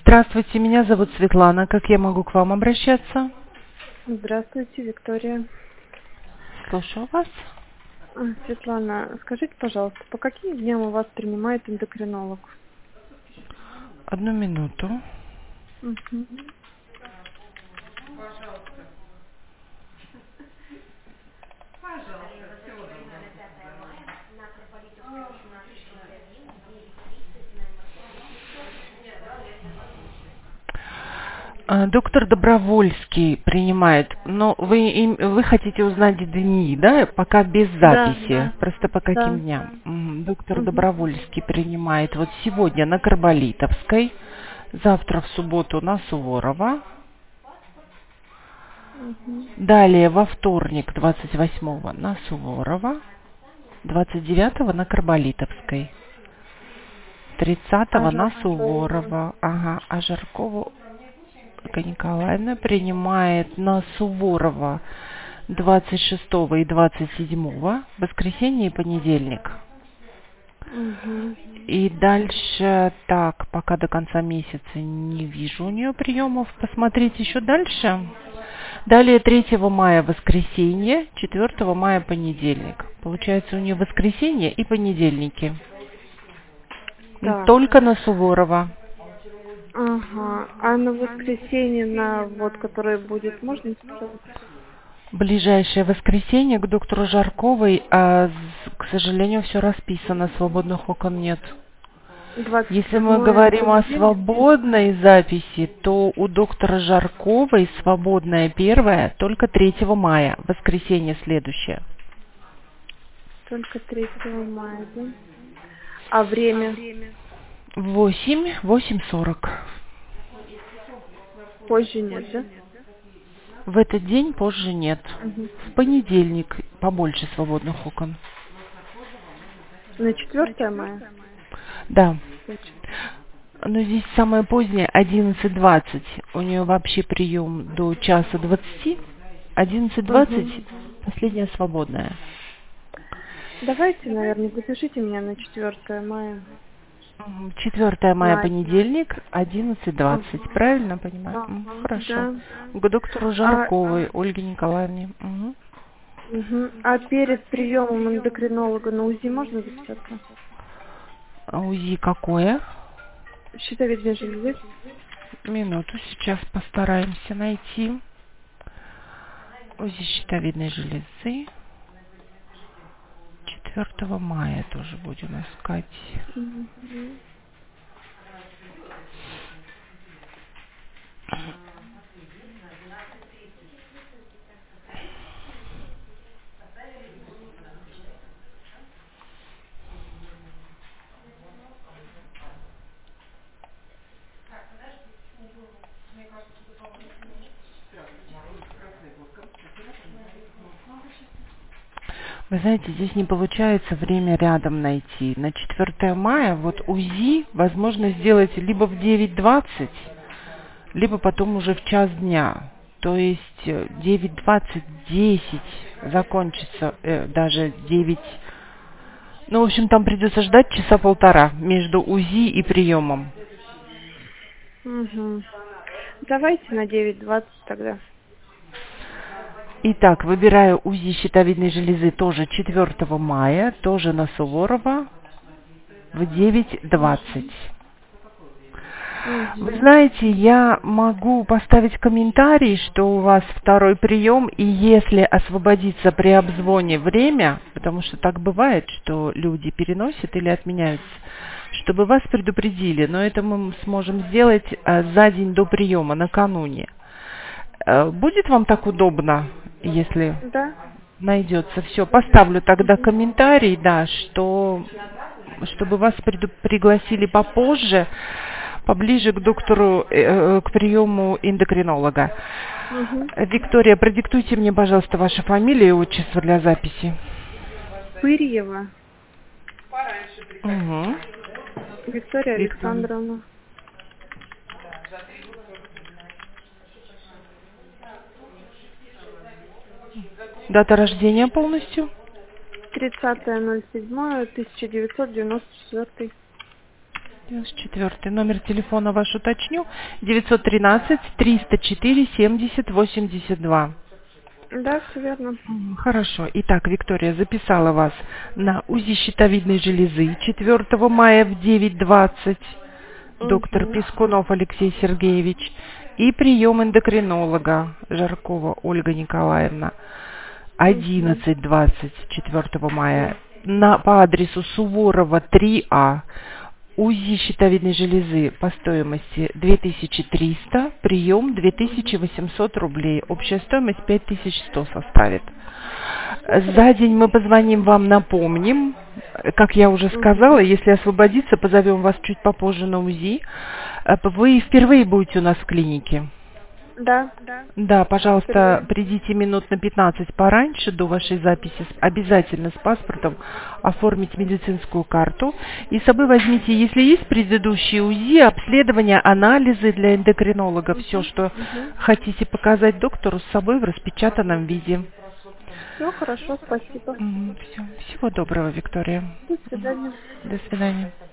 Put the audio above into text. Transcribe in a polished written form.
Здравствуйте, меня зовут Светлана. Как я могу к вам обращаться? Здравствуйте, Виктория. Слушаю вас. Светлана, скажите, пожалуйста, по каким дням у вас принимает эндокринолог? Одну минуту. Мгм. Доктор Добровольский принимает, но вы хотите узнать дни, да? Пока без Да, записи. Просто по каким да. дням? Доктор Мгм. Добровольский принимает вот сегодня на Карболитовской, завтра в субботу на Суворова, Мгм. далее во вторник 28-го на Суворова, 29-го на Карболитовской. 30-го на Жаркова. Суворова. Ага. А Жаркова Ольга Николаевна принимает на Суворова 26 и 27, воскресенье и понедельник. Мгм. И дальше, так, пока до конца месяца не вижу у нее приемов. Посмотрите еще дальше. Далее 3 мая воскресенье, 4 мая понедельник. Получается у нее воскресенье и понедельники. Так. Только на Суворова. Ага. А на воскресенье, на вот, которое будет, можно сказать? Ближайшее воскресенье к доктору Жарковой, к сожалению, все расписано, свободных окон нет. Если мы 27-е говорим о понедельник? свободной записи, то у доктора Жарковой свободная первая только 3 мая, воскресенье следующее. Только 3 мая, да? А время? 8:40. Позже нет, да? В этот день позже нет. Мгм. В понедельник побольше свободных окон. На 4 мая? Да. Получается. Но здесь самое позднее 11:20. У нее вообще прием до часа 20. 11:20 Мгм. последняя свободная. Давайте, наверное, запишите меня на 4 мая. 4 мая На... понедельник, 11:20. Ага. Правильно понимаю? Ага, Хорошо. да. К доктору А, Жарковой Ольге Николаевне. Мгм. а перед приемом эндокринолога на УЗИ можно записаться? А УЗИ какое? Щитовидной железы? Минуту, сейчас постараемся найти. УЗИ щитовидной железы. 4 мая тоже будем искать. Мгм. Вы знаете, здесь не получается время рядом найти. На 4 мая вот УЗИ возможно сделать либо в 9:20, либо потом уже в час дня. То есть 9:20, 10 закончится, даже 9. Ну, в общем, там придется ждать часа полтора между УЗИ и приемом. Мгм. Давайте на 9:20 тогда. Итак, выбираю УЗИ щитовидной железы тоже 4 мая, тоже на Суворова в 9:20. Вы Мгм. знаете, я могу поставить комментарий, что у вас второй прием, и если освободится при обзвоне время, потому что так бывает, что люди переносят или отменяются, чтобы вас предупредили, но это мы сможем сделать за день до приема, накануне. Будет вам так удобно, если Да? найдется все? Поставлю тогда Мгм. комментарий, да, что чтобы вас пригласили попозже, поближе к доктору, к приему эндокринолога. Мгм. Виктория, продиктуйте мне, пожалуйста, вашу фамилию и отчество для записи. Пырьева Угу. Виктория Виктория. Александровна. Дата рождения полностью? 30.07.1994. 94. Номер телефона ваш уточню. 913-304-70-82. Да, все верно. Хорошо. Итак, Виктория записала вас на УЗИ щитовидной железы 4 мая в 9:20. Доктор Угу. Пискунов Алексей Сергеевич. И прием эндокринолога Жаркова Ольга Николаевна. 11:20 4 мая по адресу Суворова 3А. УЗИ щитовидной железы по стоимости 2300, прием 2800 рублей. Общая стоимость 5100 составит. За день мы позвоним вам, напомним. Как я уже сказала, если освободится, позовем вас чуть попозже на УЗИ. Вы впервые будете у нас в клинике? Да. Да, пожалуйста, Впервые. придите минут на 15 пораньше до вашей записи. Обязательно с паспортом оформить медицинскую карту. И с собой возьмите, если есть предыдущие УЗИ, обследования, анализы для эндокринолога. Все, что хотите показать доктору, с собой в распечатанном виде. Все хорошо, спасибо. Всё. Всего доброго, Виктория. До свидания. До свидания.